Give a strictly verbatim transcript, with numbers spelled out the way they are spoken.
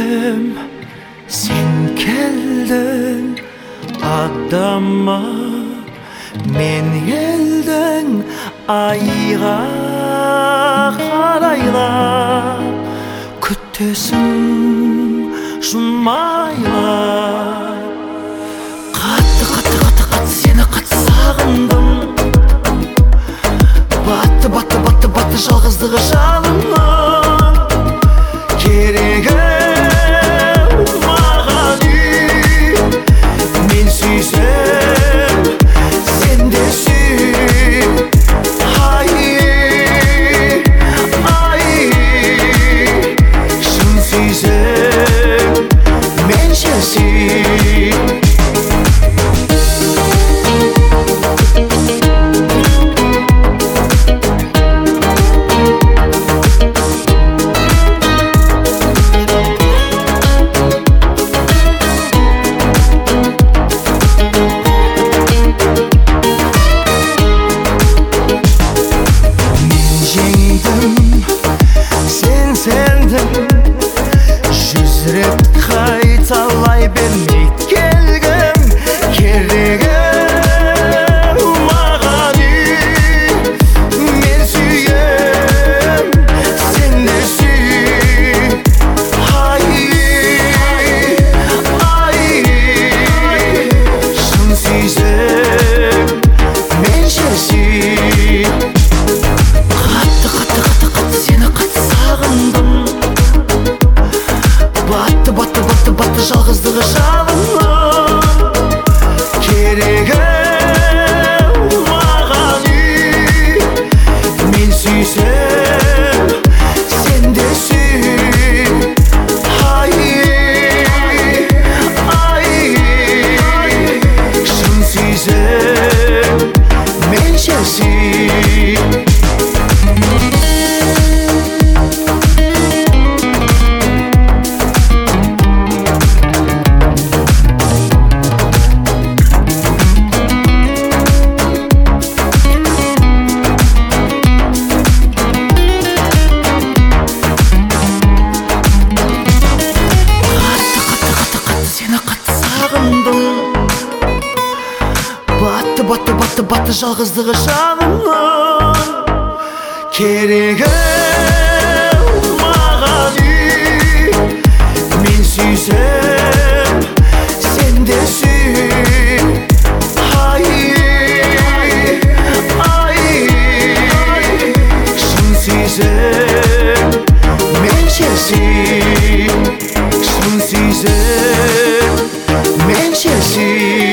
suyem, sen keldin adama, men geldim ayga karaylap, kütesin şumaylap. Katı katı katı katı seni katı sağındım, battı battı battı battı жалғыздығы жанымның керегі маған үй. Мен сүйсем сен де сүй, ай ай, шын сүйсем менше сүй. Жүзіріп қайталай бермейді келгім, керегі маған үй. Мен сүйем, сен де сүй, ай ай, шын сүйсем менше сүй. Қатты қатты қатты қатты сені қатты сағындым, батты батты батты батты жалғыздығы жанымның керегі маған үй. Мен сүйсем сен де сүй, ай ай, шын сүйсем менше сүй. Батты батты батты батты жалғыздығы жанымның керегі маған үй. Мен сүйсем сен де сүй, ай ай, шын сүйсем менше сүй, шын сүйсем менше сүй.